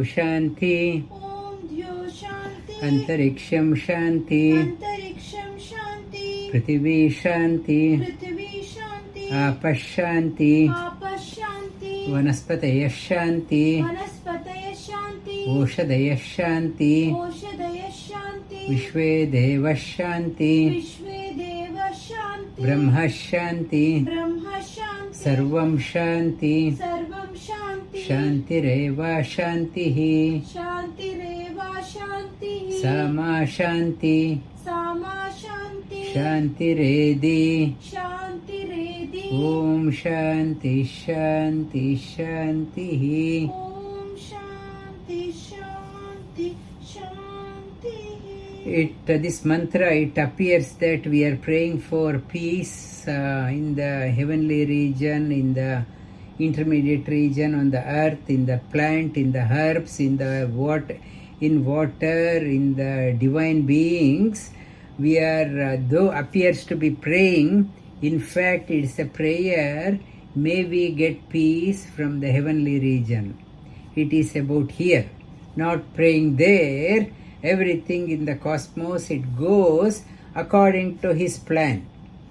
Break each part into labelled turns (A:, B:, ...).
A: शांति अंतरिक्षं शांति पृथिवी शांति आपः शांति वनस्पतयः शांति ओषधयः शांति विश्वे देवः शांति ब्रह्म शांति सर्वं शांति शांतिरेव शांतिः सामा शांति शांतिरेधि ओम शांति शांति शांतिः. This mantra, it appears that we are praying for peace in the heavenly region, in the intermediate region, on the earth, in the plant, in the herbs, in the water, in the divine beings. We are, though appears to be praying, in fact it is a prayer, may we get peace from the heavenly region. It is about here, not praying there. Everything in the cosmos, it goes according to his plan.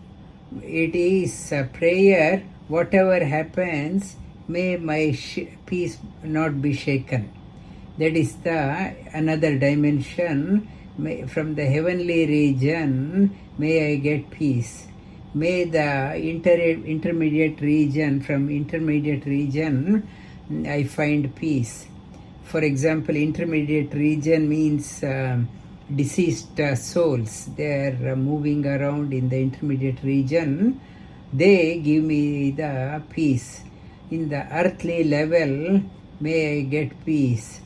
A: It is a prayer, whatever happens, may my peace not be shaken. That is the another dimension. From the heavenly region, may I get peace. May the intermediate region, from intermediate region, I find peace. For example, intermediate region means deceased souls. They are moving around in the intermediate region. They give me the peace. In the earthly level, may I get peace.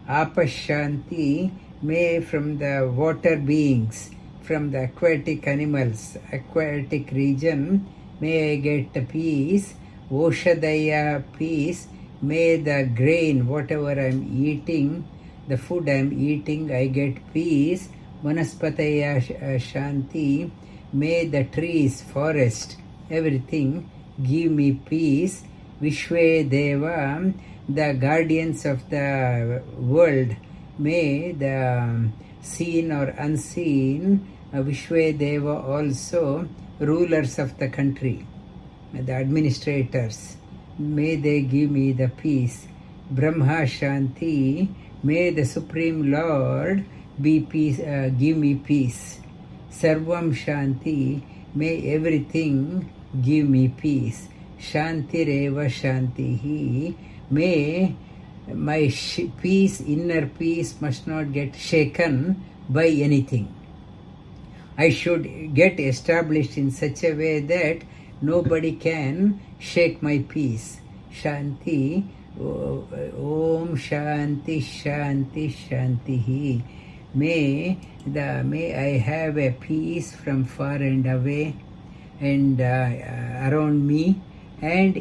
A: Apashanti, may from the water beings, from the aquatic animals, aquatic region, may I get peace. Oshadaya, peace. May the grain, whatever I am eating, the food I am eating, I get peace. Vanaspataya Shanti, may the trees, forest, everything give me peace. Vishwe Deva, the guardians of the world, may the seen or unseen, Vishwe Deva also, rulers of the country, the administrators, may they give me the peace. Brahma Shanti, may the Supreme Lord be peace, give me peace. Sarvam Shanti, may everything give me peace. Shantireva Shantihi, may my peace, inner peace, must not get shaken by anything. I should get established in such a way that nobody can shake my peace. Shanti, Om Shanti Shanti Shantihi. May I have a peace from far and away, and around me and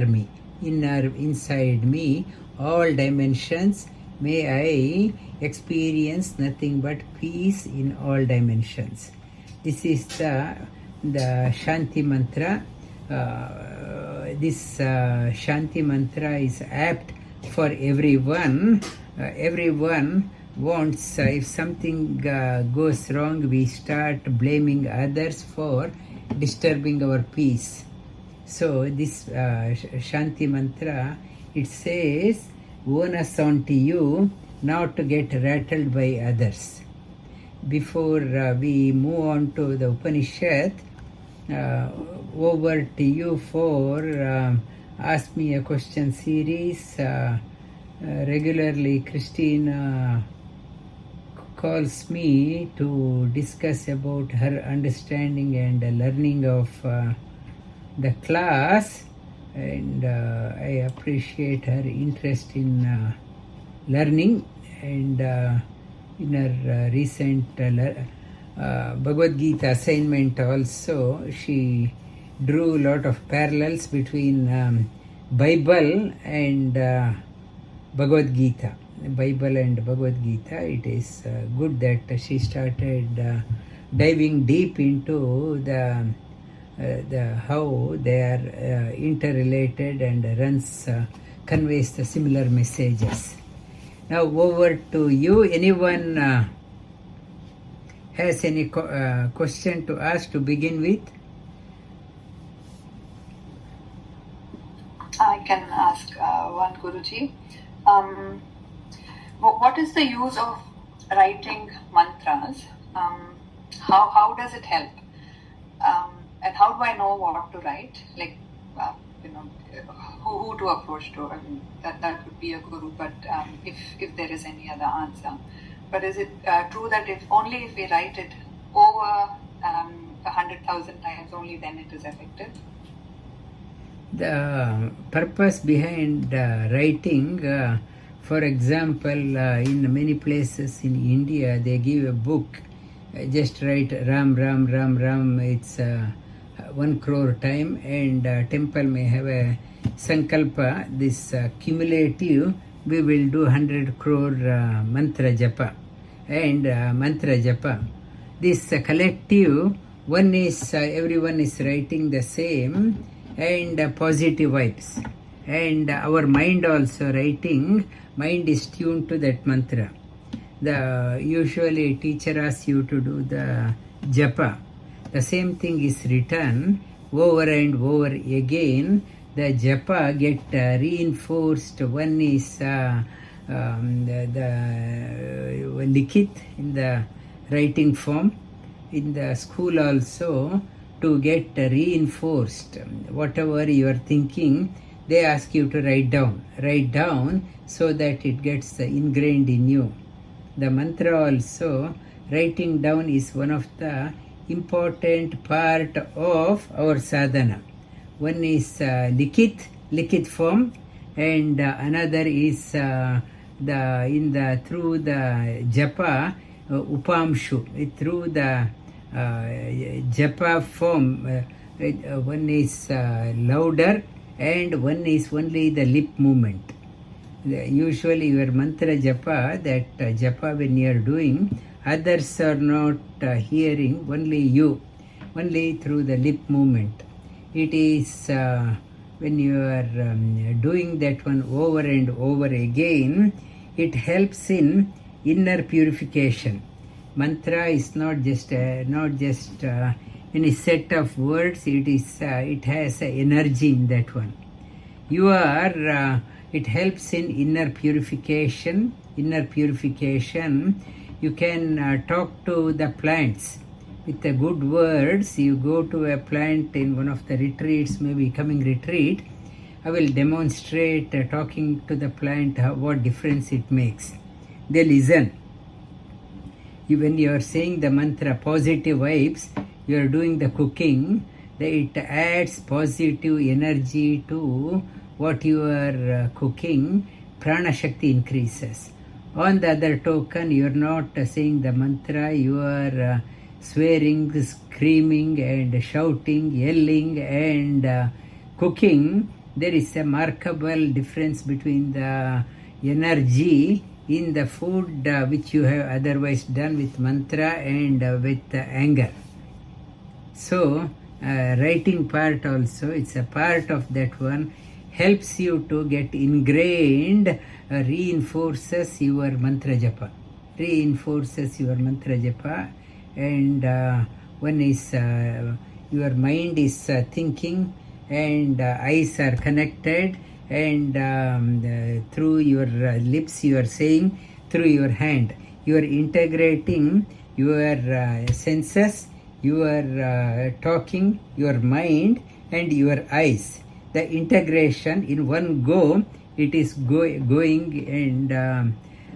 A: inside me, all dimensions. May I experience nothing but peace in all dimensions. This is the Shanti mantra. This Shanti mantra is apt for everyone. Everyone wants, if something goes wrong, we start blaming others for disturbing our peace. So this Shanti mantra, it says, onus unto you not to get rattled by others. Before we move on to the Upanishad, over to you for Ask Me a Question series. Regularly Christine calls me to discuss about her understanding and learning of the class, and I appreciate her interest in learning, and in her recent Bhagavad Gita assignment also, she drew a lot of parallels between Bible and Bhagavad Gita. Bible and Bhagavad Gita. It is good that she started diving deep into the how they are interrelated and conveys the similar messages. Now over to you. Anyone has any question to ask to begin with?
B: I can ask one, Guruji. What is the use of writing mantras? How does it help? And how do I know what to write? Like, who to approach to? I mean, that would be a guru. But if there is any other answer, but is it true that if we write it over 100,000 times, only then it is effective?
A: The purpose behind writing, for example, in many places in India, they give a book, just write Ram, Ram, Ram, Ram, it's 1 crore time, and temple may have a sankalpa, this cumulative, we will do 100 crore mantra japa, and mantra japa. This collective, one is, everyone is writing the same, and positive vibes, and our mind also writing, mind is tuned to that mantra. Usually teacher asks you to do the japa. The same thing is written over and over again. The japa get reinforced. One is the likit in the writing form. In the school also, to get reinforced, whatever you are thinking, they ask you to write down so that it gets ingrained in you. The mantra also, writing down is one of the important part of our sadhana. One is likit form, and another is through the japa, upamshu, through the japa form, one is louder and one is only the lip movement. Usually your mantra japa, that japa when you are doing, others are not hearing, only you, only through the lip movement. It is when you are doing that one over and over again, it helps in inner purification. Mantra is not just any set of words. It has energy in that one. It helps in inner purification. You can talk to the plants with the good words. You go to a plant in one of the retreats, maybe coming retreat, I will demonstrate talking to the plant what difference it makes. They listen. When you are saying the mantra positive vibes, you are doing the cooking, it adds positive energy to what you are cooking. Prana Shakti increases. On the other token, you are not saying the mantra, you are swearing, screaming and shouting, yelling and cooking. There is a remarkable difference between the energy in the food which you have otherwise done with mantra and with anger. So writing part also, it's a part of that one, helps you to get ingrained, reinforces your mantra japa, and one is your mind is thinking, and eyes are connected, and through your lips you are saying, through your hand you are integrating your senses, your talking, your mind and your eyes. The integration in one go, it is going, and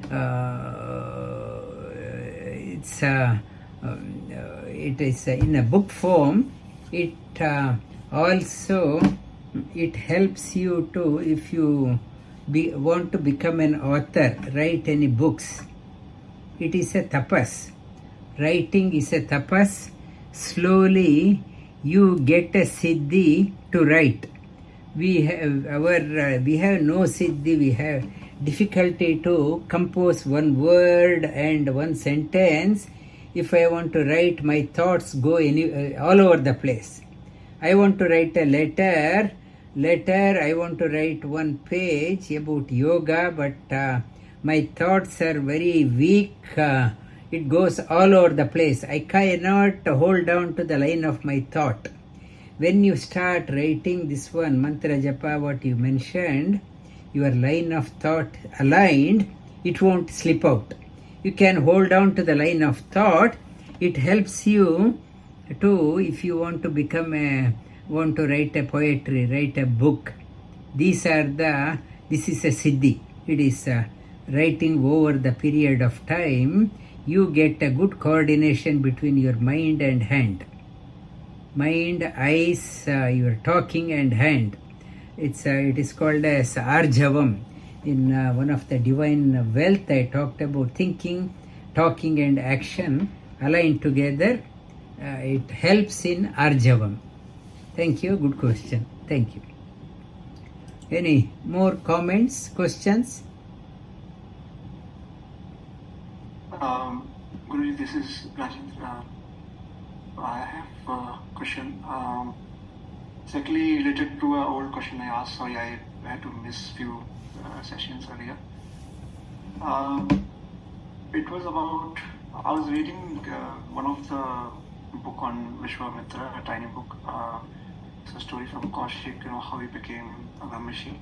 A: it is in a book form. It also it helps you to, if you want to become an author, write any books. It is a tapas. Writing is a tapas. Slowly you get a siddhi to write. We have no siddhi. We have difficulty to compose one word and one sentence. If I want to write, my thoughts go all over the place. I want to write a letter, I want to write one page about yoga, but My thoughts are very weak. It goes all over the place. I cannot hold down to the line of my thought. When you start writing this one, mantra japa, what you mentioned, your line of thought aligned, it won't slip out. You can hold on to the line of thought. It helps you to, if you want to want to write a poetry, write a book. This is a siddhi. It is writing over the period of time. You get a good coordination between your mind and hand. Mind, eyes, your talking and hand. It is called as arjavam. In one of the divine wealth, I talked about thinking, talking and action aligned together. It helps in arjavam. Thank you. Good question. Thank you. Any more comments, questions?
C: Guruji, this is Rajendra. I have a question. It's actually related to an old question I asked. Sorry, I had to miss few sessions earlier. It was about, I was reading one of the book on Vishwamitra, a tiny book. It's a story from Kaushik, how he became a Brahmashi.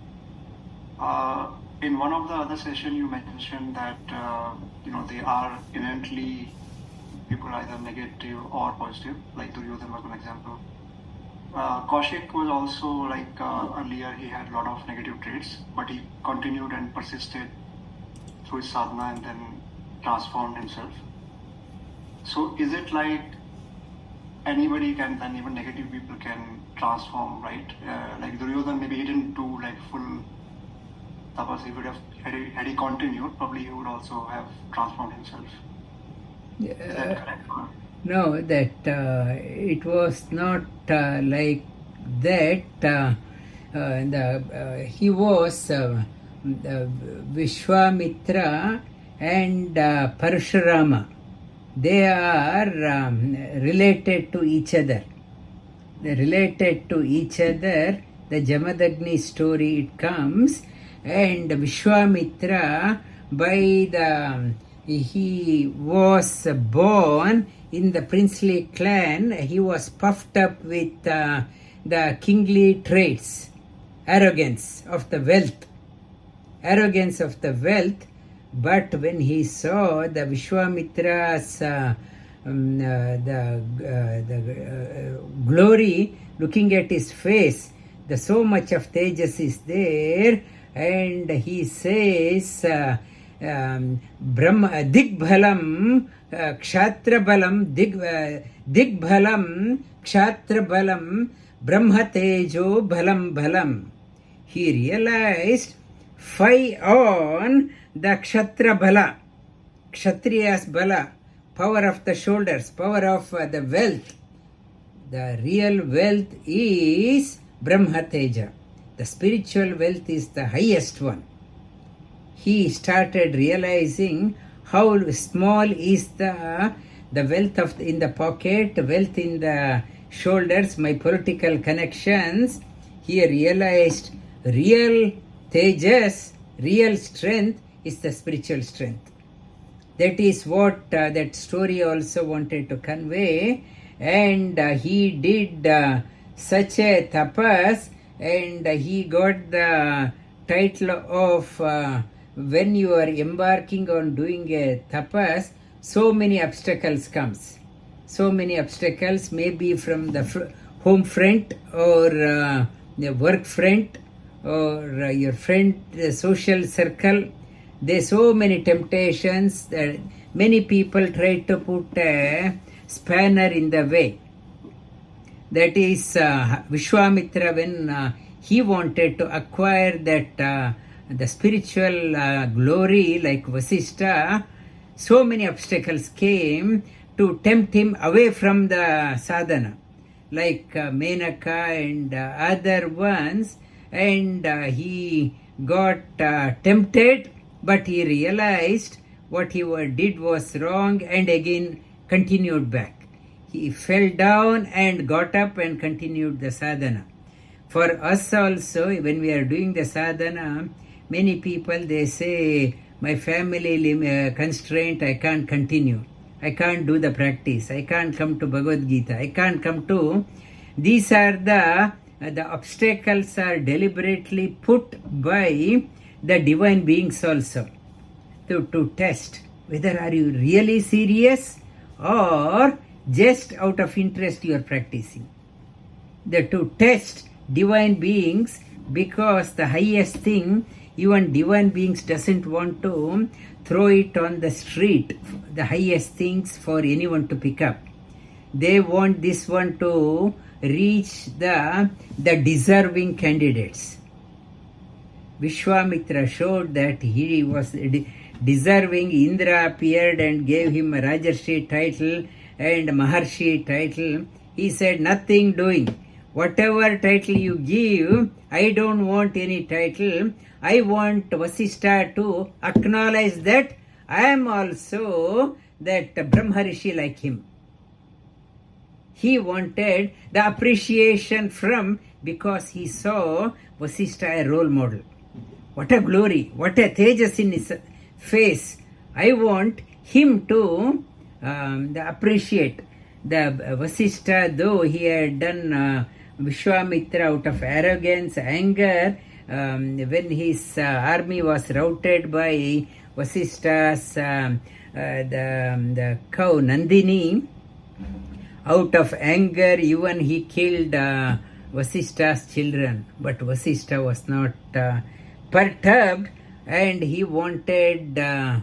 C: In one of the other sessions, you mentioned that, they are inherently people either negative or positive, like Duryodhana was one example. Kaushik was also earlier he had a lot of negative traits, but he continued and persisted through his sadhana and then transformed himself. So is it like anybody can, then even negative people can transform, right? Like Duryodhana, maybe he didn't do full tapas. He would have, had he continued, probably he would also have transformed himself. Is that correct?
A: No, that it was not like that. He was Vishwamitra and Parashurama. They are related to each other. They related to each other. The Jamadagni story, it comes, and Vishwamitra, he was born in the princely clan. He was puffed up with the kingly traits, arrogance of the wealth. But when he saw the Vishwamitra's glory, looking at his face, so much of tejas is there, and he says, Brahma Digbhalam Kshatrabalam Digbhalam Kshatrabalam Brahma Tejo Bhalam Bhalam. He realized, fight on the Kshatriya Bala, Kshatriya's Bala, power of the shoulders, power of the wealth. The real wealth is Brahma Teja. The spiritual wealth is the highest one. He started realizing how small is the wealth in the pocket, wealth in the shoulders, my political connections. He realized real tejas, real strength is the spiritual strength. That is what that story also wanted to convey. And he did such a tapas, and he got the title of when you are embarking on doing a tapas, so many obstacles comes. So many obstacles, maybe from the home front or the work front or your friend, the social circle. There's so many temptations that many people try to put a spanner in the way. That is Vishwamitra, when he wanted to acquire that the spiritual glory like Vasishtha, so many obstacles came to tempt him away from the sadhana, like Menaka and other ones, and he got tempted, but he realized what he did was wrong and again continued back. He fell down and got up and continued the sadhana. For us also, when we are doing the sadhana, many people, they say, my family constraint, I can't continue. I can't do the practice. I can't come to Bhagavad Gita. I can't come to... These are the obstacles are deliberately put by the divine beings also to test whether are you really serious or just out of interest you are practicing. To test divine beings, because the highest thing, even divine beings doesn't want to throw it on the street, the highest things for anyone to pick up. They want this one to reach the deserving candidates. Vishwamitra showed that he was deserving. Indra appeared and gave him a Rajarshi title and Maharshi title. He said, nothing doing. Whatever title you give, I don't want any title. I want Vasishtha to acknowledge that I am also that Brahmarishi like him. He wanted the appreciation from, because he saw Vasishtha a role model. What a glory, what a tejas in his face. I want him to appreciate. The Vasishtha, though he had done Vishwamitra out of arrogance, anger, when his army was routed by Vasishtha's the cow Nandini, out of anger even he killed Vasishtha's children. But Vasishtha was not perturbed, and he wanted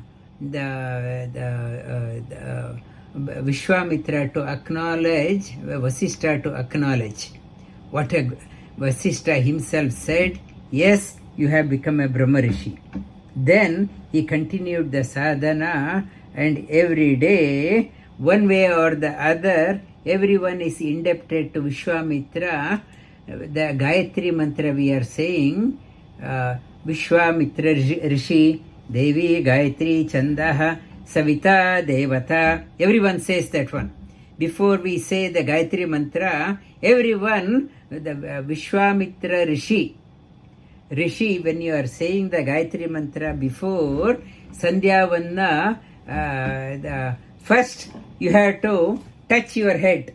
A: Vishwamitra to acknowledge, Vasishtha to acknowledge. What Vasishtha himself said, yes, you have become a Brahmarishi. Then he continued the sadhana, and every day, one way or the other, everyone is indebted to Vishwamitra. The Gayatri mantra we are saying, Vishwamitra Rishi, Devi Gayatri Chandaha, Savita Devata. Everyone says that one. Before we say the Gayatri mantra, everyone, the Vishwamitra Rishi. Rishi, when you are saying the Gayatri mantra before Sandhyavanna, first you have to touch your head.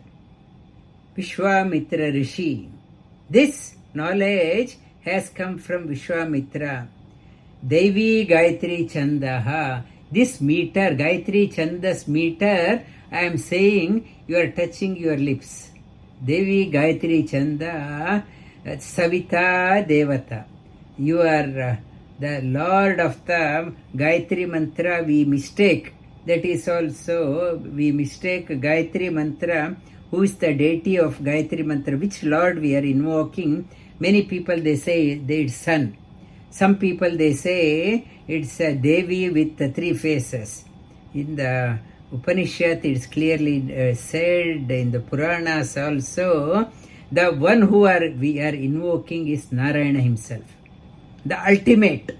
A: Vishwamitra Rishi. This knowledge has come from Vishwamitra. Devi Gayatri Chandaha. This meter, Gayatri Chandas meter, I am saying you are touching your lips. Devi Gayatri Chanda, Savita Devata. You are the Lord of the Gayatri mantra. We mistake. That is also, we mistake Gayatri mantra. Who is the deity of Gayatri mantra? Which Lord we are invoking? Many people they say it's sun. Some people they say it's a Devi with the three faces. In the Upanishad it's clearly said, in the Puranas also, the one who we are invoking is Narayana himself. The ultimate,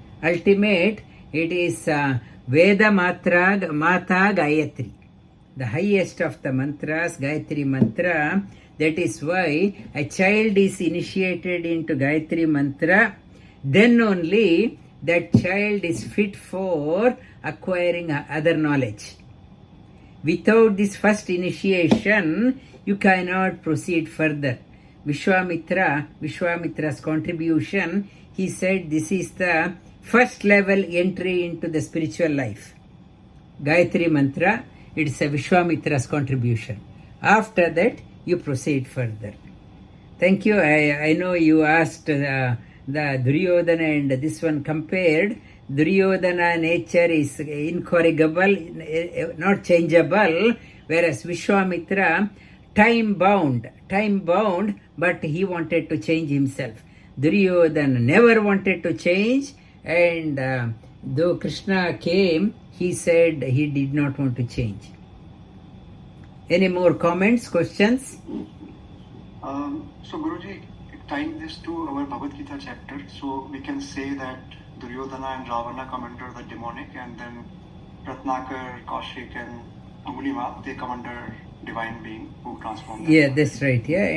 A: it is Veda Mata Gayatri. The highest of the mantras, Gayatri mantra. That is why a child is initiated into Gayatri mantra. Then only that child is fit for acquiring other knowledge. Without this first initiation, you cannot proceed further. Vishwamitra's contribution, he said this is the first level entry into the spiritual life. Gayatri mantra, it's a Vishwamitra's contribution. After that, you proceed further. Thank you. I know you asked the Duryodhana and this one compared. Duryodhana nature is incorrigible, not changeable, whereas Vishwamitra time bound, but he wanted to change himself. Duryodhana never wanted to change, and though Krishna came, he said he did not want to change. Any more comments, questions?
C: So Guruji, tying this to our Bhagavad Gita chapter, so we can say that Duryodhana and Ravana come under the demonic, and then Ratnakar, Kaushik and Angulimala, they come under divine being who transformed them.
A: Yeah, that's right. Yeah,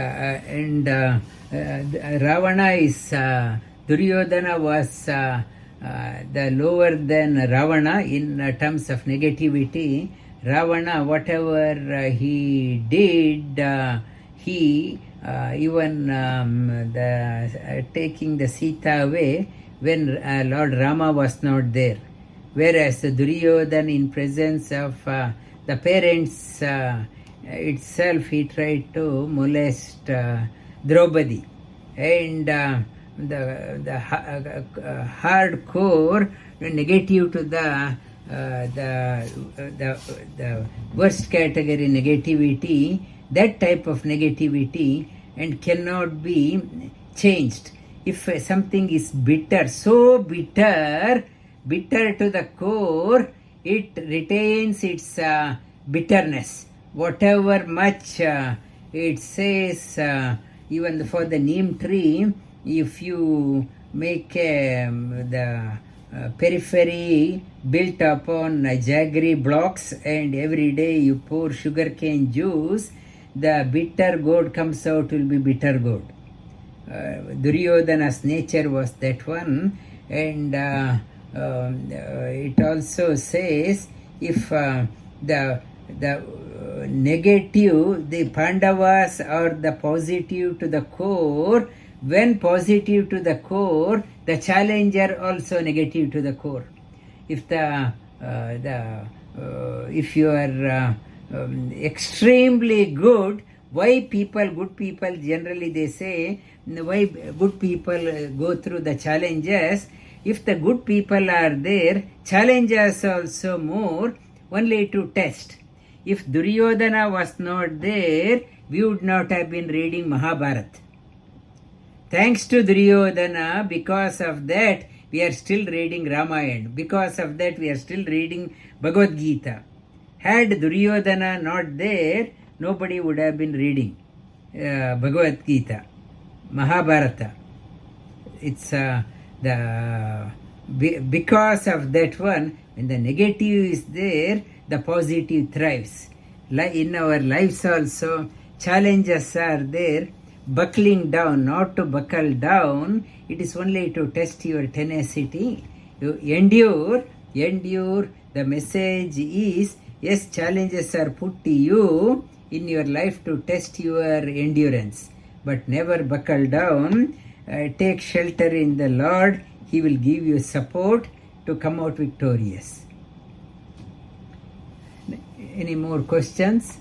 A: and Ravana is Duryodhana was the lower than Ravana in terms of negativity. Ravana, whatever he did, he even taking the Sita away when Lord Rama was not there. Whereas Duryodhana, in presence of the parents itself, he tried to molest Draupadi. And the hardcore negative to the worst category negativity, that type of negativity, and cannot be changed. If something is bitter, so bitter to the core, it retains its bitterness. Whatever much it says, even for the neem tree, if you make the periphery built upon jaggery blocks and every day you pour sugarcane juice, the bitter gourd comes out, will be bitter gourd. Duryodhana's nature was that one. And it also says, if the negative, the Pandavas are the positive to the core. When positive to the core, the challenger also negative to the core. If if you are extremely good, why good people generally they say, why good people go through the challenges? If the good people are there, challenges also more, only to test. If Duryodhana was not there, we would not have been reading Mahabharata. Thanks to Duryodhana, because of that, we are still reading Ramayana. Because of that, we are still reading Bhagavad Gita. Had Duryodhana not there, nobody would have been reading Bhagavad Gita, Mahabharata. It's because of that one, when the negative is there, the positive thrives. In our lives also, challenges are there. Buckling down, not to buckle down, it is only to test your tenacity. You endure. The message is, yes, challenges are put to you in your life to test your endurance, but never buckle down. Take shelter in the Lord. He will give you support to come out victorious. Any more questions?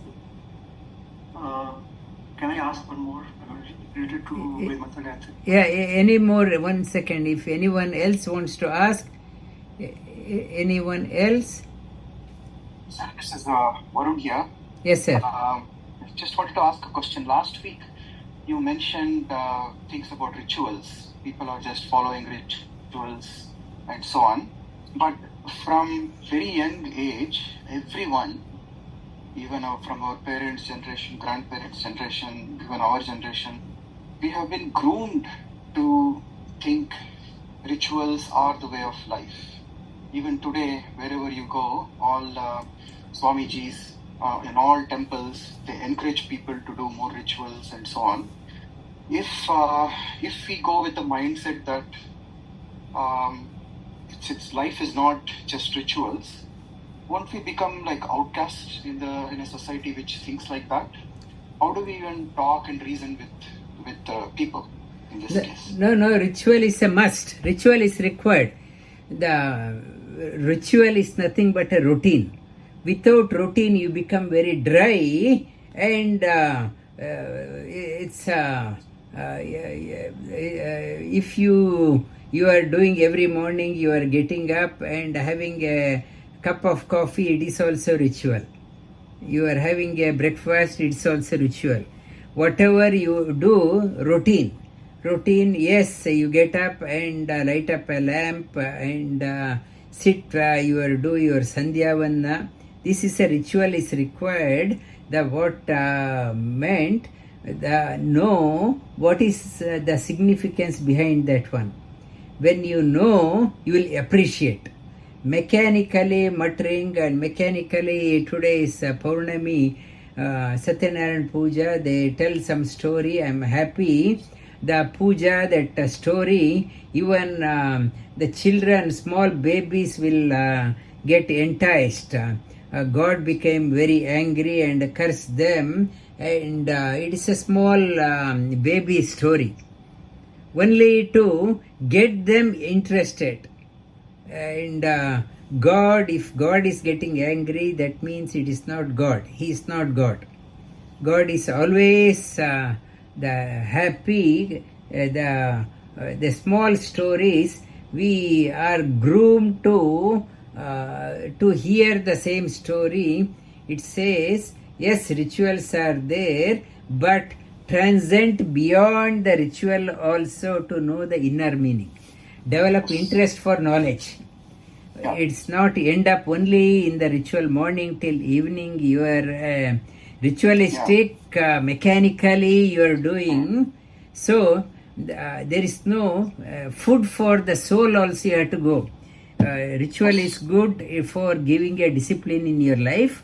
C: Can I ask one more related to Mother Gayatri?
A: Yeah, any more? 1 second. If anyone else wants to ask, anyone else?
D: Sir, this is Varun here.
A: Yes, sir.
D: Just wanted to ask a question. Last week, you mentioned things about rituals. People are just following rituals and so on. But from very young age, everyone, even from our parents' generation, grandparents' generation, even our generation, we have been groomed to think rituals are the way of life. Even today, wherever you go, all Swamijis in all temples, they encourage people to do more rituals and so on. If we go with the mindset that life is not just rituals, won't we become like outcasts in a society which thinks like that? How do we even talk and reason with people in this case?
A: No, ritual is a must. Ritual is required. The ritual is nothing but a routine. Without routine, you become very dry, and if you are doing every morning, you are getting up and having a cup of coffee, it is also ritual. You are having a breakfast, it's also ritual. Whatever you do, routine, yes, you get up and light up a lamp and sit, do your Sandhyavana. This is a ritual is required. What meant, know what is the significance behind that one. When you know, you will appreciate. Mechanically muttering and mechanically, today is Paurnami, Satyanarayan Puja, they tell some story. I am happy. the puja, that story, even the children, small babies will get enticed. God became very angry and cursed them, and it is a small baby story, only to get them interested. And God, if God is getting angry, that means it is not God. He is not God. God is always the happy, the small stories. We are groomed to hear the same story. It says, yes, rituals are there, but transcend beyond the ritual also to know the inner meaning. Develop interest for knowledge. It's not end up only in the ritual morning till evening. You are ritualistic, mechanically you are doing. So there is no food for the soul also. You have to go. Ritual is good for giving a discipline in your life,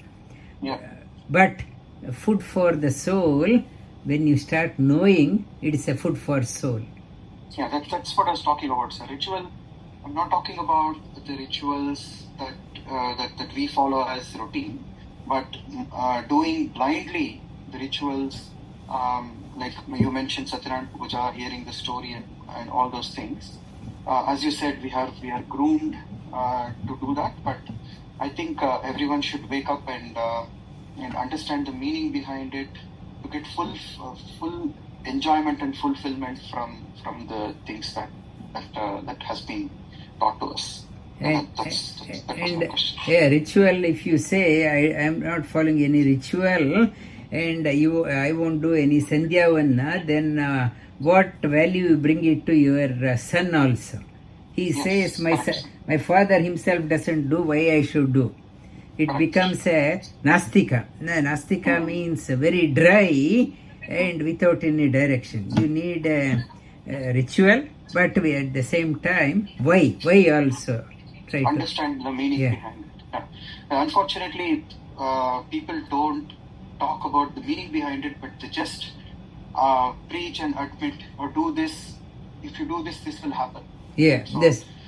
A: but food for the soul, when you start knowing, it is a food for soul.
D: Yeah, that's what I was talking about, sir. Ritual, I'm not talking about the rituals that we follow as routine, but doing blindly the rituals, like you mentioned Satyanarayana Puja, hearing the story and all those things. As you said, we are groomed to do that, but I think everyone should wake up and understand the meaning behind it, to get full enjoyment and fulfillment from the things that has been taught to us. That's my question.
A: Ritual, if you say I am not following any ritual and I won't do any Sandhyavanna, then what value you bring it to your son also? He says, my father himself doesn't do, why I should do? It becomes a Nastika. Nastika means very dry and without any direction. You need a ritual, but we at the same time, why also? Try
D: understand the meaning behind it. Yeah. Unfortunately, people don't talk about the meaning behind it, but they just preach and admit or do this. If you do this, this will happen.
A: Yeah,
D: so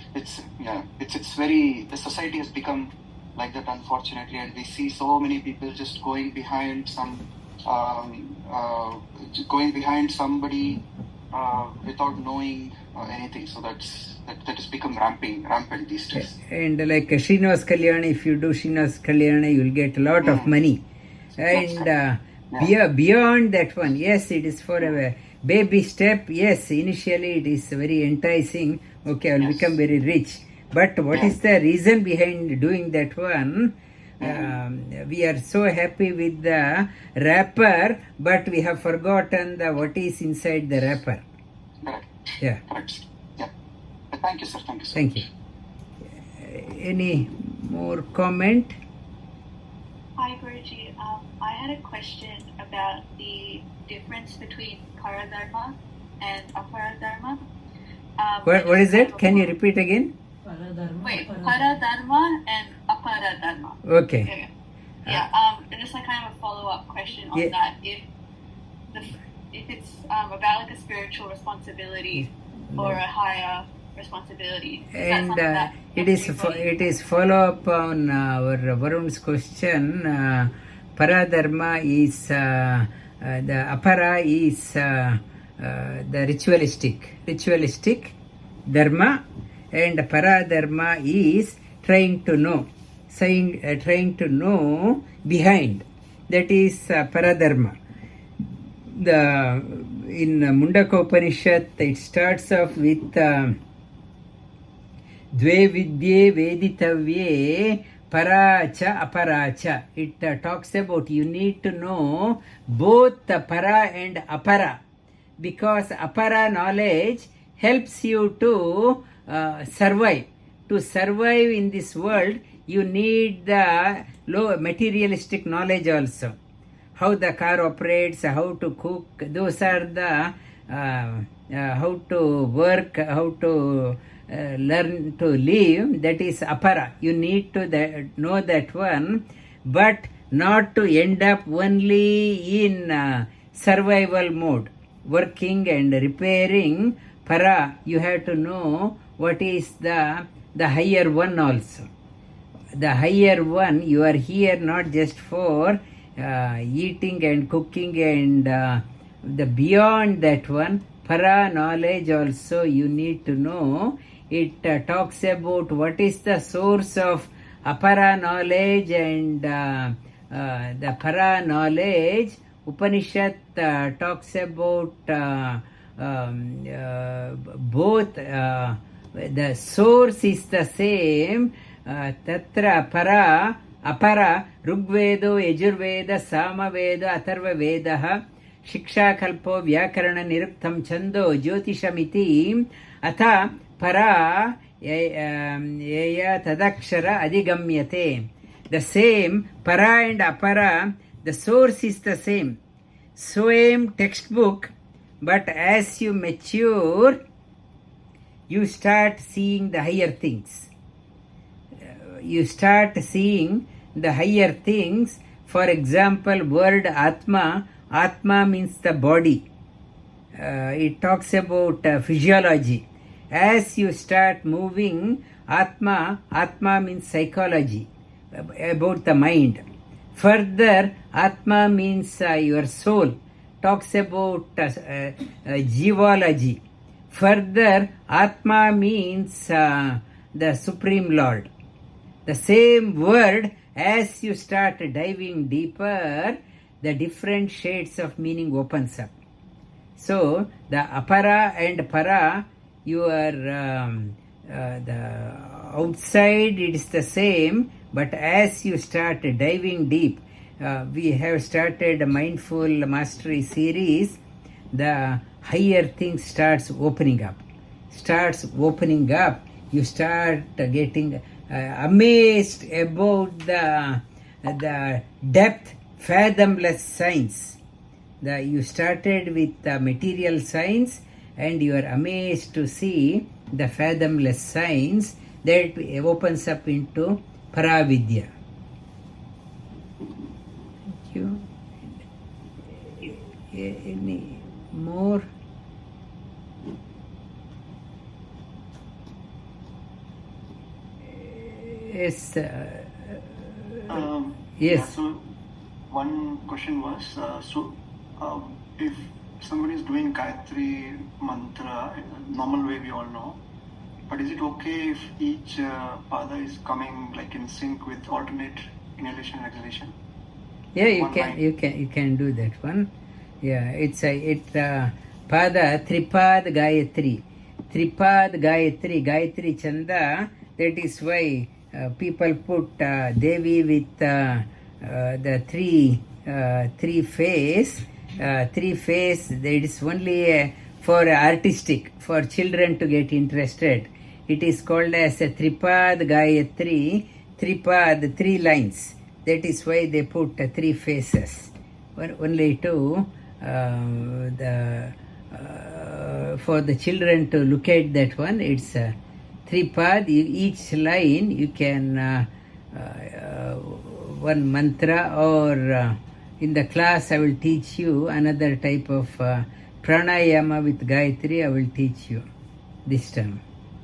D: it's very, the society has become like that, unfortunately, and we see so many people just going behind somebody without knowing anything. So that has become rampant these days.
A: And like Srinivas Kalyana, if you do Srinivas Kalyana, you will get a lot of money. And beyond that one, yes, it is for a baby step. Yes, initially it is very enticing. Okay, I will become very rich. But what is the reason behind doing that one? We are so happy with the wrapper, but we have forgotten what is inside the wrapper.
D: Correct.
A: Yeah.
D: Correct. Yeah. Thank you, sir.
A: Thank you. Any more comment?
E: Hi, Guruji. I had a question about the difference between Paradharma and Aparadharma.
A: What is it? Can you repeat again?
E: Paradharma and Aparadharma.
A: Okay.
E: Just like kind of a follow-up question on that. If it's about like a spiritual responsibility or a higher responsibility,
A: and it is follow-up on our Varun's question. Paradharma is the apara is the ritualistic dharma, and paradharma is trying to know behind. That is paradharma. In Mundaka Upanishad, it starts off with Dve vidye veditavye paracha aparacha. It talks about you need to know both the para and apara, because apara knowledge helps you to survive. To survive in this world, you need the low materialistic knowledge also. How the car operates, how to cook, those are the how to work, how to learn to live, that is apara. You need to know that one, but not to end up only in survival mode. working and repairing. Para, you have to know what is the higher one also. The higher one, you are here not just for eating and cooking and the beyond that one. Para knowledge also you need to know. It talks about what is the source of apara knowledge and the para knowledge. Upanishad talks about both. The source is the same. Tatra para apara Rugvedo Yajurveda Samaveda Atharva Vedaha Shikshakalpo Vyakarana Niruktam Chando Jyotishamiti Atha para Yaya Tadakshara Adigamyate. The same para and apara, the source is the same. Same textbook, but as you mature, you start seeing the higher things. You start seeing the higher things. For example, word Atma. Atma means the body. It talks about physiology. As you start moving, Atma means psychology, about the mind. Further, Atma means your soul, talks about jivology. Further, Atma means the Supreme Lord. The same word, as you start diving deeper, the different shades of meaning opens up. So, the apara and para, the outside it is the same, but as you start diving deep, we have started a Mindful Mastery series, the higher things starts opening up. You start getting amazed about the depth, fathomless science. You started with the material science and you are amazed to see the fathomless science that opens up into Paravidya. Thank you. Any more? Yes. Yes.
C: Yeah, so one question was, if somebody is doing Gayatri mantra, normal way we all know, but is it okay if each pada is coming like in sync with alternate inhalation and exhalation?
A: Yeah, you can do that one. Yeah, it's pada Tripad Gayatri. Tripad Gayatri Chanda. That is why people put Devi with the three face. Three face. That is only for artistic, for children to get interested. It is called as a Tripad Gayatri. Tripad, 3 lines. That is why they put 3 faces. Only to for the children to look at that one. It's Tripad. Each line you can one mantra, or in the class I will teach you another type of pranayama with Gayatri. I will teach you this time.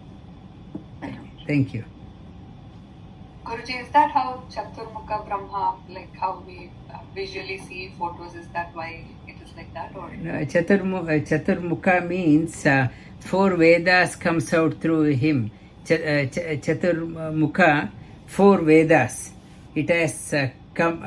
A: Thank you.
B: Guruji, is that how Chaturmukha Brahma, like how we visually see photos, is that why it is like that? Or
A: no, Chaturmukha means 4 Vedas comes out through him. Chaturmukha, 4 Vedas. It has come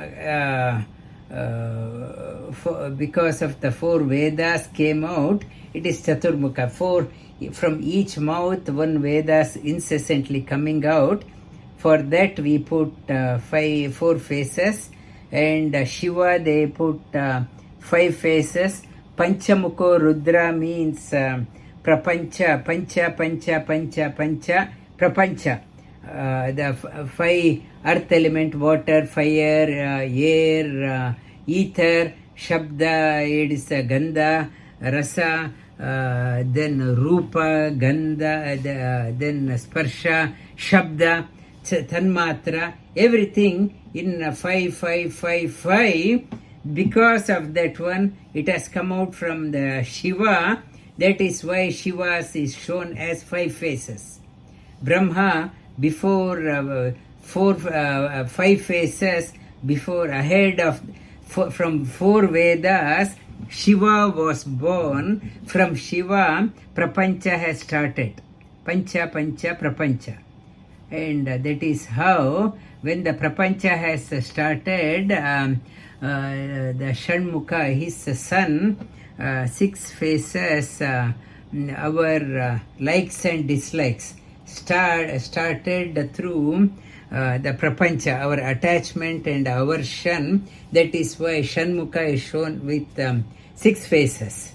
A: because of the 4 Vedas came out. It is Chaturmukha. 4 from each mouth, 1 Vedas incessantly coming out. For that we put 4 faces, and Shiva they put 5 faces. Panchamukho Rudra means prapancha, pancha, prapancha. The 5 earth element, water, fire, air, ether, shabda, it is gandha, rasa, then rupa, gandha, then sparsha, shabda, tanmatra, everything in 5. Because of that one, it has come out from the Shiva. That is why Shiva is shown as 5 faces. Brahma, before 5 faces, before ahead of from 4 Vedas, Shiva was born. From Shiva, Prapancha has started. Pancha, Pancha, Prapancha. And that is how, when the Prapancha has started, the Shanmukha, his son, 6 faces, our likes and dislikes, started through the Prapancha, our attachment and aversion. That is why Shanmukha is shown with 6 faces.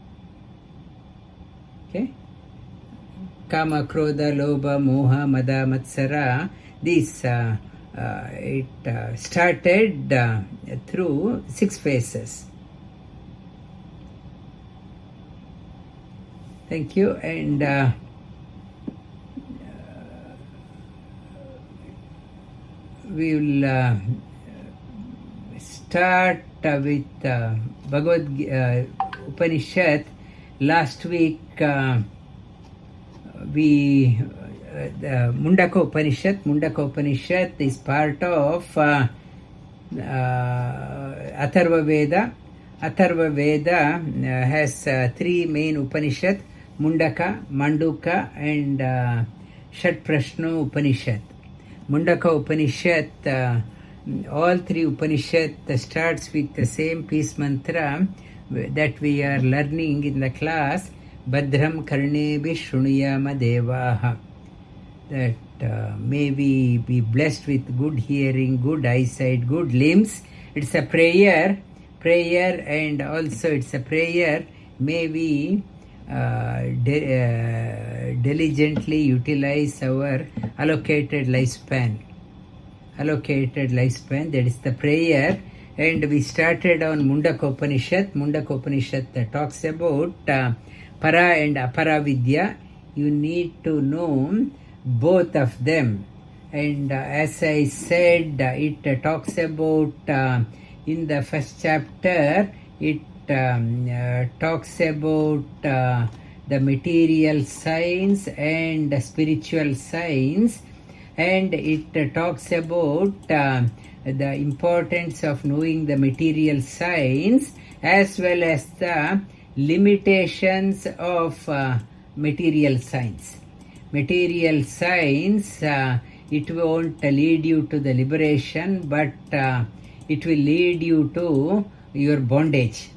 A: Okay? Kama, Krodha, Lobha, Moha, Mada, Matsara. This it started through 6 phases. Thank you. And we will start with Bhagavad Upanishad. Last week we the Mundaka Upanishad is part of Atharva Veda. Atharva Veda has 3 main Upanishad: Mundaka, Manduka, and Shat Prashna Upanishad. Mundaka Upanishad, all 3 Upanishad starts with the same peace mantra that we are learning in the class, Badram Karnebhi Shrunuyama Devaha. That may we be blessed with good hearing, good eyesight, good limbs. It's a prayer, and also it's a prayer. May we diligently utilize our allocated lifespan. That is the prayer. And we started on Mundaka Upanishad. Mundaka Upanishad talks about Para and Apara Vidya. You need to know both of them. And as I said, it talks about, in the first chapter, it talks about the material science and the spiritual science, and it talks about the importance of knowing the material science as well as the limitations of material science. Material science, it won't lead you to the liberation, but it will lead you to your bondage.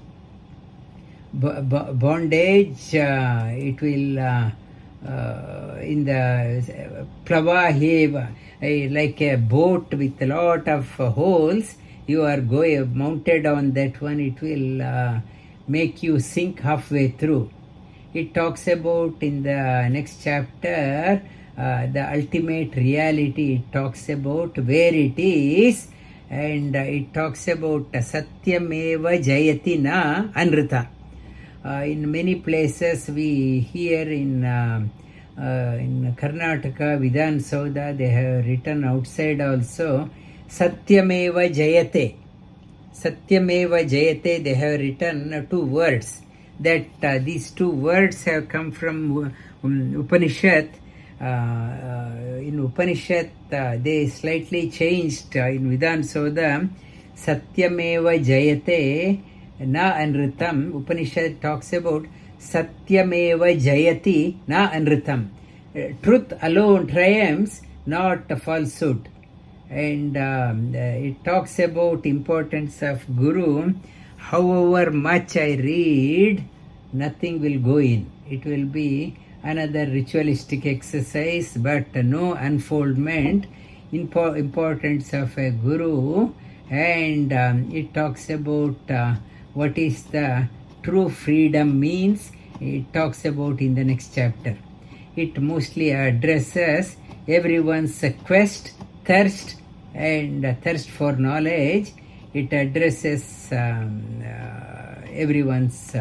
A: Bondage, it will in the Pravaheva, like a boat with a lot of holes. You are mounted on that one, it will make you sink halfway through. It talks about, in the next chapter, the ultimate reality. It talks about where it is, and it talks about Satyameva Jayati Na Anrita. In many places we hear in Karnataka, Vidhan Sauda, they have written outside also, Satyameva Jayate. Satyameva Jayate, they have written 2 words. That these 2 words have come from Upanishad. In Upanishad, they slightly changed in Vidhan Sauda. Satyameva Jayate Na Anritam. Upanishad talks about Satyameva Jayati Na Anritam. Truth alone triumphs, not falsehood. And it talks about importance of Guru. However much I read, nothing will go in. It will be another ritualistic exercise, but no unfoldment. Importance of a Guru. And it talks about what is the true freedom means. It talks about in the next chapter. It mostly addresses everyone's quest, thirst, and thirst for knowledge. It addresses everyone's,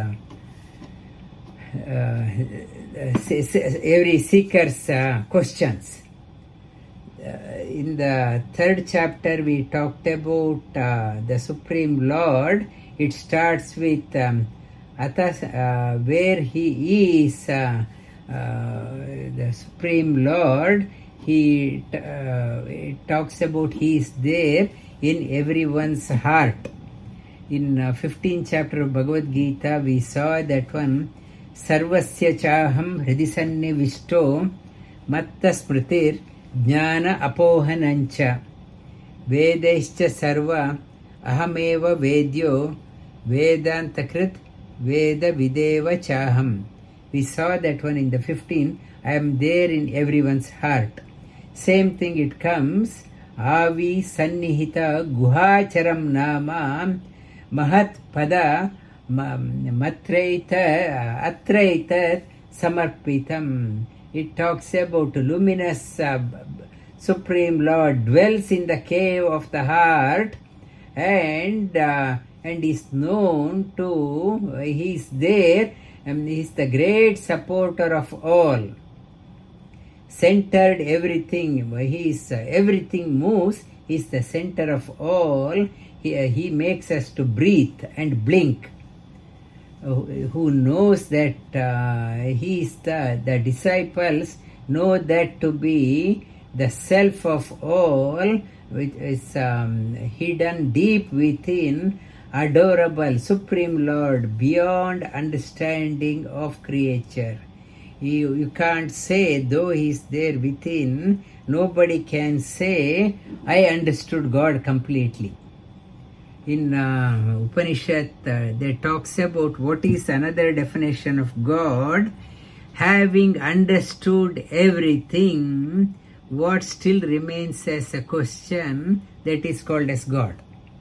A: every seeker's questions. in the 3rd chapter we talked about the Supreme Lord. It starts with where He is, the Supreme Lord. It talks about He is there in everyone's heart. In 15th chapter of Bhagavad Gita, we saw that one, Sarvasya chaham hridisannivishto matta smritir jnana apohanancha vedaischa sarva ahameva vedyo vedantakrit veda videva chaham. We saw that one in the 15. I am there in everyone's heart. Same thing it comes. Avi sannihita guhacharam nama mahat pada atraita samarpitam. It talks about luminous Supreme Lord dwells in the cave of the heart and is known to, He is there and He is the great supporter of all. Centered everything, He is everything moves, He is the center of all. He makes us to breathe and blink. Who knows that He is the disciples know that to be the self of all, which is hidden deep within, adorable Supreme Lord beyond understanding of creature. You can't say, though He is there within, nobody can say, I understood God completely. In Upanishad, they talks about what is another definition of God. Having understood everything, what still remains as a question, that is called as God.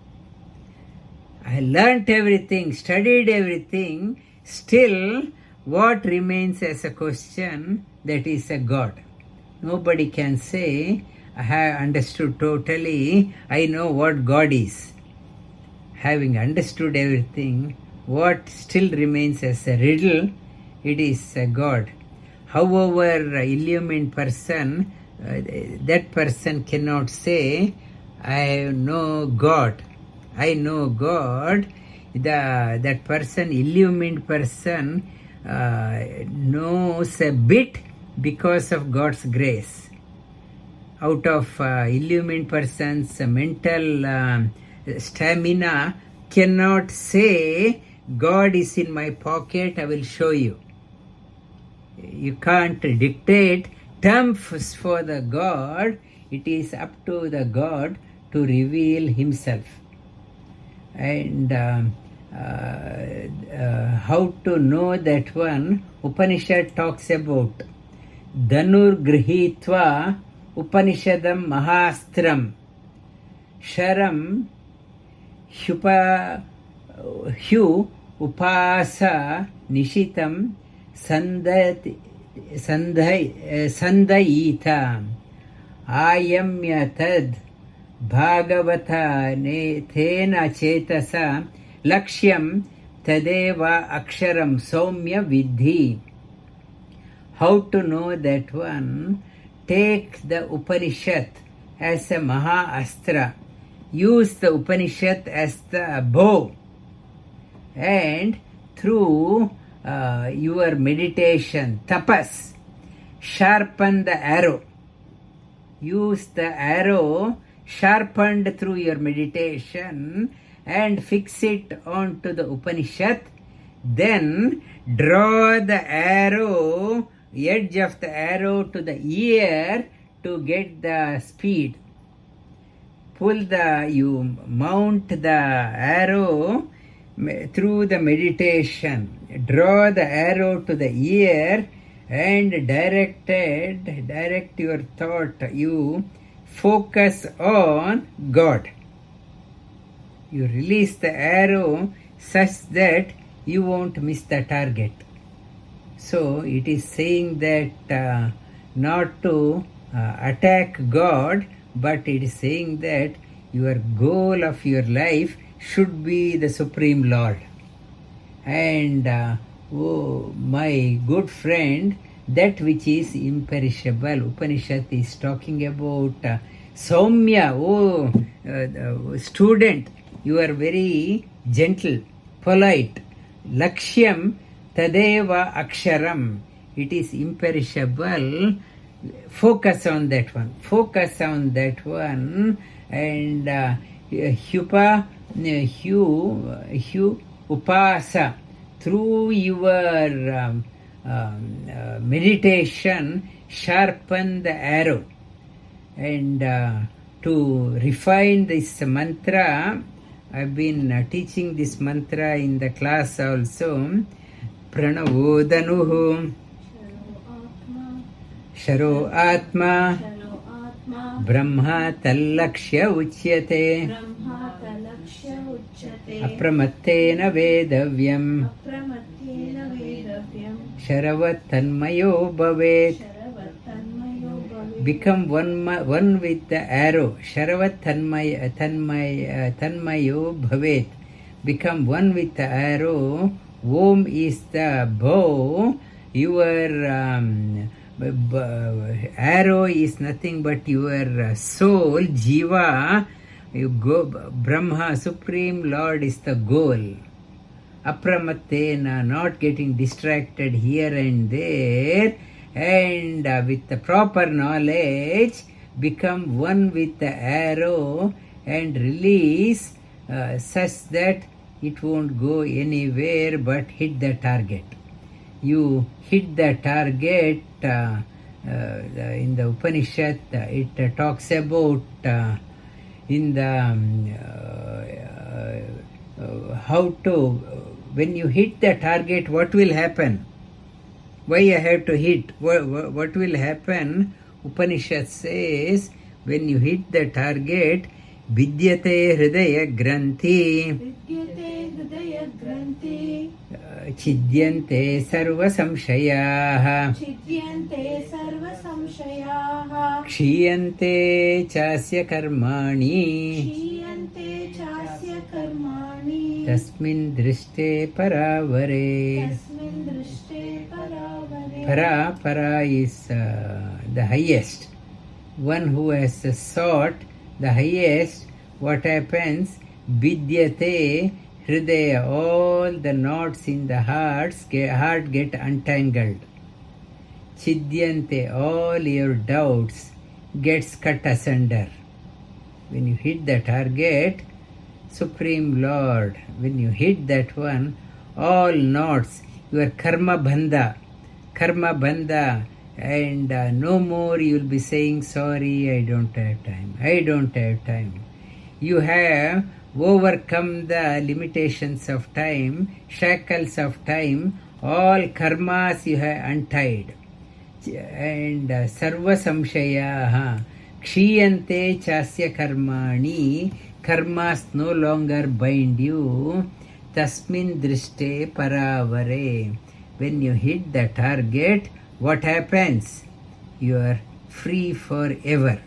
A: I learnt everything, studied everything, still what remains as a question, that is a God. Nobody can say, I have understood totally, I know what God is. Having understood everything, what still remains as a riddle, it is a God. However, illumined person, that person cannot say, I know God. I know God. That person, illumined person, knows a bit because of God's grace. Out of illumined person's mental stamina cannot say, God is in my pocket, I will show you. You can't dictate terms for the God. It is up to the God to reveal Himself. And how to know that one, Upanishad talks about Dhanur Grihitva Upanishadam Mahastram Sharam Hyu Upasa Nishitam Sandayita Ayamya Tad Bhagavata Thena Chetasa Lakshyam Tadeva Aksharam Soumya Vidhi. How to know that one? Take the Upanishad as a Maha Astra. Use the Upanishad as the bow. And through your meditation, tapas, sharpen the arrow. Use the arrow sharpened through your meditation and fix it onto the Upanishad. Then draw the arrow, edge of the arrow to the ear to get the speed. You mount the arrow through the meditation. Draw the arrow to the ear and direct your thought. You focus on God. You release the arrow such that you won't miss the target. So it is saying that not to attack God, but it is saying that your goal of your life should be the Supreme Lord. And oh my good friend, that which is imperishable, Upanishad is talking about Saumya, student, you are very gentle, polite. Lakshyam tadeva aksharam, it is imperishable. Focus on that one. Focus on that one. And upasa, through your meditation, sharpen the arrow. And to refine this mantra, I've been teaching this mantra in the class also. Pranavodanuhu Sharo Atma Brahma Tallakshya Uchyate Apramattena Vedavyam Sharavat Tanmayo Bhavet. Become one with the arrow. Sharavat Tanmayo Bhavet. Become one with the arrow. Om is the bow. Your arrow is nothing but your soul, Jiva. You go, Brahma, Supreme Lord, is the goal. Apramattena, not getting distracted here and there. And with the proper knowledge, become one with the arrow and release such that it won't go anywhere but hit the target. You hit the target. In the Upanishad, it talks about in the how to, when you hit the target, what will happen? Why I have to hit? What will happen? Upanishad says, when you hit the target, vidyate hridaya granthi, chidyante sarva samshayaha, kshiyante chasya karmani, tasmin drishte paravare. Para is the highest. One who has sought the highest, what happens? Vidyate hridaya, all the knots in the heart get untangled. Chidyante, all your doubts gets cut asunder. When you hit the target, Supreme Lord, when you hit that one, all knots, your karma bandha, and no more you will be saying, sorry, I don't have time. You have overcome the limitations of time, shackles of time, all karmas you have untied. And sarva samshayaha, kshiyante chasya karmani, karmas no longer bind you, tasmin drishte paravare. When you hit the target, what happens? You are free forever.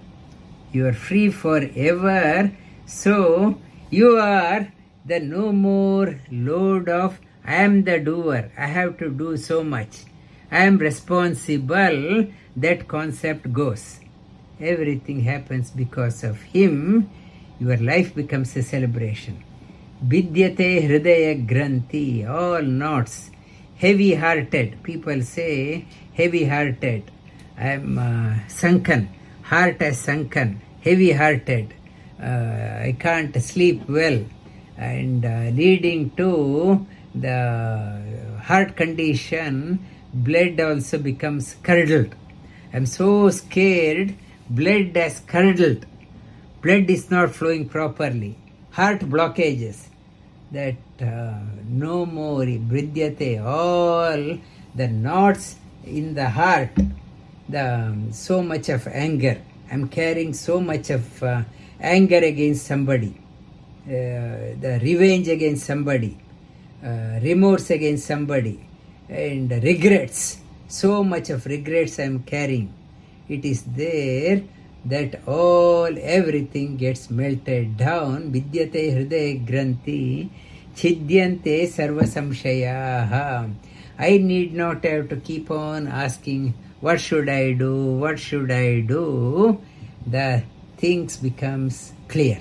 A: So you are the no more load of I am the doer, I have to do so much, I am responsible. That concept goes. Everything happens because of him. Your life becomes a celebration. Vidyate hridaya granthi, all knots. Heavy-hearted, people say heavy-hearted. I am sunken, heart has sunken, heavy-hearted. I can't sleep well, and leading to the heart condition, blood also becomes curdled. I am so scared, blood has curdled. Blood is not flowing properly. Heart blockages. That no more vidyate, all the knots in the heart, so much of anger. I'm carrying so much of anger against somebody, the revenge against somebody, remorse against somebody, and regrets. So much of regrets I'm carrying. It is there that everything gets melted down. Vidyate hridaya granthi, chidyante sarva samshayaha. I need not have to keep on asking, what should I do? The things becomes clear.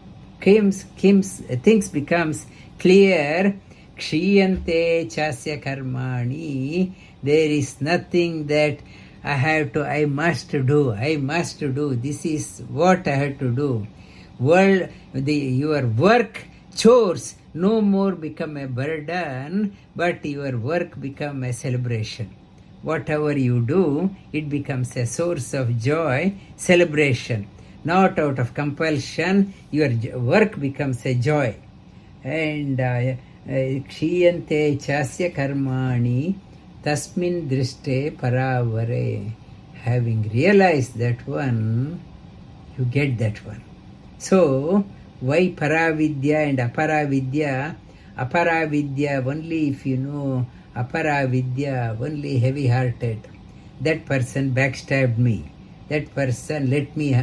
A: Things becomes clear. Kshiyante chasya karmani. There is nothing that I must do. This is what I have to do. Your work, chores, no more become a burden, but your work become a celebration. Whatever you do, it becomes a source of joy, celebration. Not out of compulsion, your work becomes a joy. And kshiyante chasya karmani tasmin driste paravare. Having realized that one, you get that one. So, why paravidya and aparavidya? Aparavidya, only if you know aparavidya, only heavy-hearted. That person backstabbed me. That person left me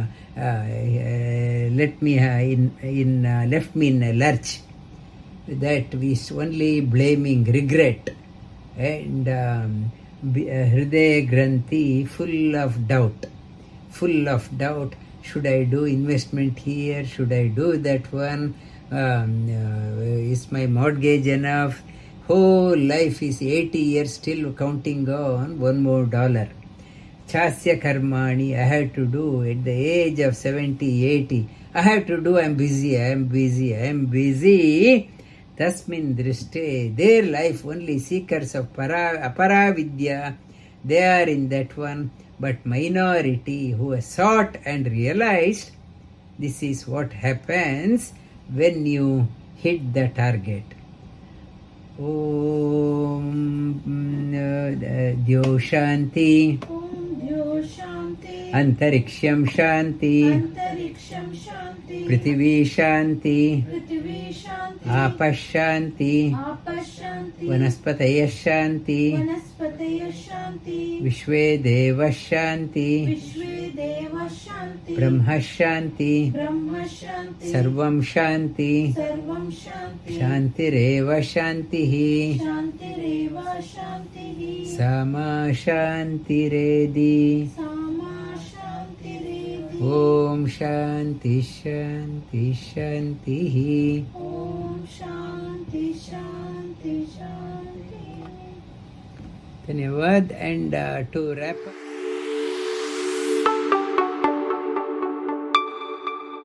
A: in a lurch. That is only blaming, regret, and hridaya granthi, full of doubt. Should I do investment here? Should I do that one? Is my mortgage enough? Whole life is 80 years still counting on one more dollar. Chasya karmani, I have to do at the age of 70, 80. I have to do, I am busy. Tasmin driste, their life only seekers of aparavidya, they are in that one. But minority who has sought and realized, this is what happens when you hit the target. Om Dyo Shanti, Antariksham Shanti, Prithvi Shanti, Apash Shanti, Vanaspataya Shanti, Vishwe Deva Shanti, Brahma Shanti, Sarvam Shanti, Shantireva Shantihi, Sama Shantiredi. Om Shanti Shanti Shantihi.
F: Om Shanti Shanti Shanti.
A: Dhanyavad. And to wrap up.